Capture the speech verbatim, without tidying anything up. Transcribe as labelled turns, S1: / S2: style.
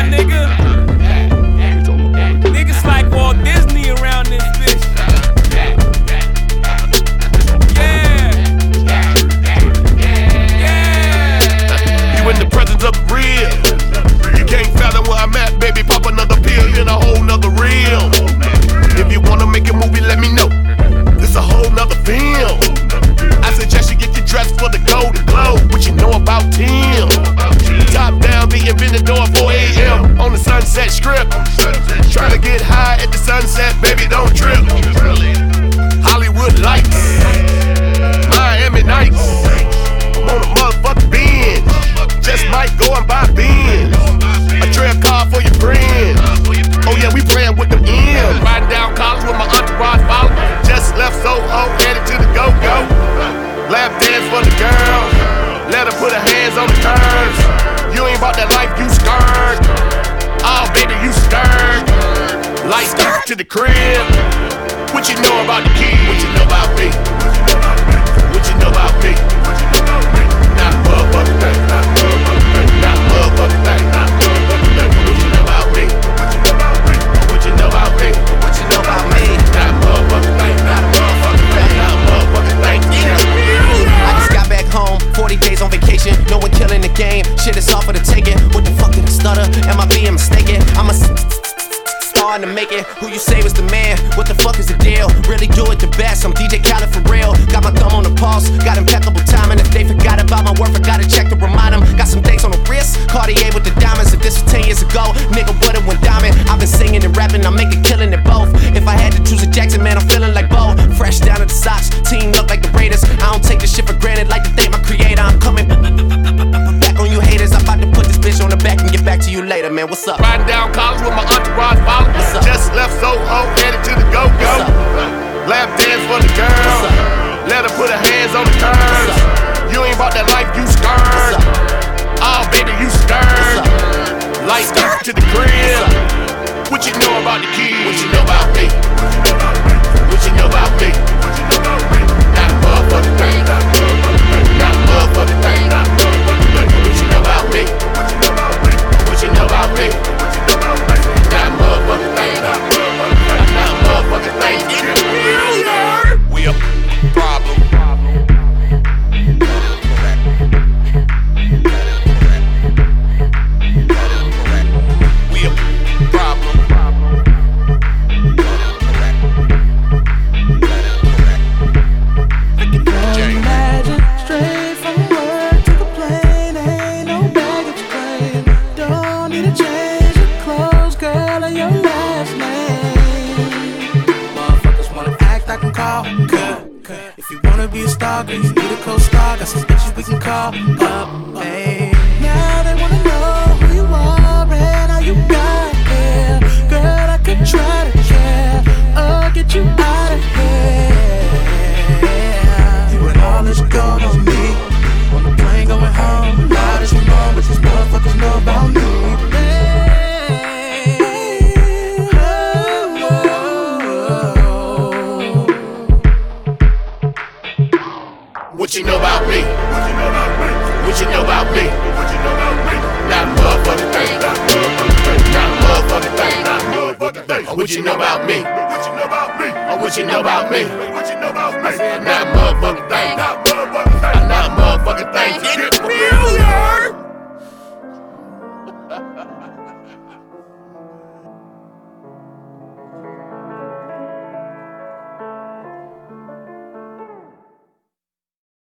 S1: nigga. Niggas like Walt Disney around this bitch. Yeah. Yeah.
S2: You in the presence of the real. You can't fathom where I'm at, baby. Pop another pill in a whole nother reel. If you wanna make a movie, let me know. This a whole nother film. I suggest you get your dress for the Golden Globe. What you know about Tim? Top down, the Aventador at four A M on the Sunset Strip. Trying to get high at the sunset, baby, don't trip. Hollywood lights, Miami nights. I'm on a motherfucking binge. Just might go and buy Benz. A trail car for your friends. Oh yeah, we playin' with them M's. Riding down college with my entourage follow. Just left Soho, headed to the go-go. Lap dance for the girls. Let her put her hands on the curves. You ain't about that life, you scared. Oh baby, you scared. Lights up to the crib. What you know about the kid? What you know about me? What you know about me? Not motherfucking thing. Not motherfucking thing. Not motherfucking thing. What you know about me? What you know about me? What you know about me? Not motherfucking thing. Not motherfucking thing. Not motherfucking thing.
S3: I just got back home, forty days on vacation. No one killing the game. Shit is all for the taking. What the fuck did I stutter? Am I being mistaken? I'm a star to make it. Who you say was the man? What the fuck is the deal? Really do it the best. I'm D J Khaled for real. Got my thumb on the pulse. Got impeccable timing. If they forgot about my work, I gotta check to remind them. Got some things on the wrist. Cartier with the diamonds. If this was ten years ago, nigga would've went diamond. I've been singing and rapping. I'm making killing it both. If I had to choose a Jackson, man, I'm feeling like Bo. Fresh down to the socks. Team look like the Raiders. I don't take this shit for granted. Like to thank my creator. I'm coming back on you haters. I'm about to put this bitch on the back and get back to you later, man. What's up?
S2: Riding down college with my entourage follow. Just left Soho, headed to the go-go. Lap dance for the girl. Let her put her hands on the curves. You ain't about that life, you scared. Oh baby, you scared. Lights up to the crib. What you know about the kid? What you know about me? What you know about me? Not motherfucking thing. Not motherfucking thing. What you know about me? What you know about me? Not motherfucking thing. Not motherfucking thing. We a problem. We a problem.
S4: Imagine straight from work to the plane. Ain't no baggage claim. Don't need to change your clothes, girl, or your last name. Motherfuckers wanna act, I can call. Good. If you wanna be a star, girl, you need a co-star. Got some bitches we can call up. Hey. Now they wanna know who you are and how you got here. Girl, I could try to care or get you out of here. You and all this gold on me. On the plane going home, loud as you know, but these motherfuckers know about me.
S2: What you know about me? What you know about me? What you know about me? What you know about me? Not motherfucking thing. Not motherfucking thing. Not motherfucking thing. What you know about me? What you know about me? What you know about me? What you know about me? Not motherfucking thing. Not motherfucking thing. Not motherfucking thing.